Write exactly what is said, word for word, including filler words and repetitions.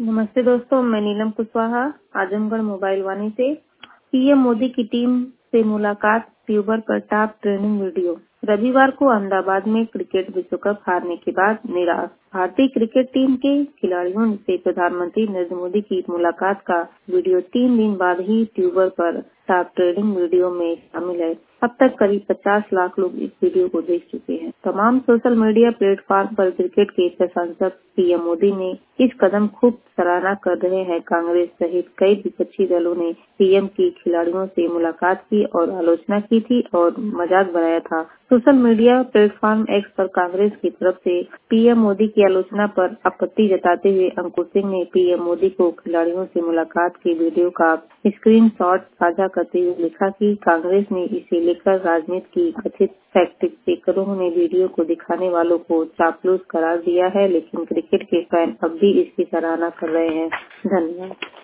नमस्ते दोस्तों, मैं नीलम कुशवाहा आजमगढ़ मोबाइल वाणी से। पीएम मोदी की टीम से मुलाकात, ट्यूबर पर टॉप ट्रेंडिंग वीडियो। रविवार को अहमदाबाद में क्रिकेट विश्व कप हारने के बाद निराश भारतीय क्रिकेट टीम के खिलाड़ियों से प्रधानमंत्री नरेंद्र मोदी की मुलाकात का वीडियो तीन दिन बाद ही ट्यूबर पर टॉप ट्रेंडिंग वीडियो में शामिल है। अब तक करीब पचास लाख लोग इस वीडियो को देख चुके हैं। तमाम सोशल मीडिया प्लेटफॉर्म पर क्रिकेट के प्रशंसक पीएम मोदी ने इस कदम खूब सराहना कर रहे हैं। कांग्रेस सहित कई विपक्षी दलों ने पीएम की खिलाड़ियों से मुलाकात की और आलोचना की थी और मजाक बनाया था। सोशल मीडिया प्लेटफॉर्म एक्स पर कांग्रेस की तरफ से पीएम मोदी की आलोचना पर आपत्ति जताते हुए अंकुर सिंह ने पीएम मोदी को खिलाड़ियों से मुलाकात की वीडियो का स्क्रीनशॉट साझा करते हुए लिखा कि कांग्रेस ने इसे लेकर राजनीति की कथित फैक्ट चेकरों ने वीडियो को दिखाने वालों को चापलूस करार दिया है, लेकिन क्रिकेट के फैन अब भी इसकी सराहना कर रहे हैं। धन्यवाद।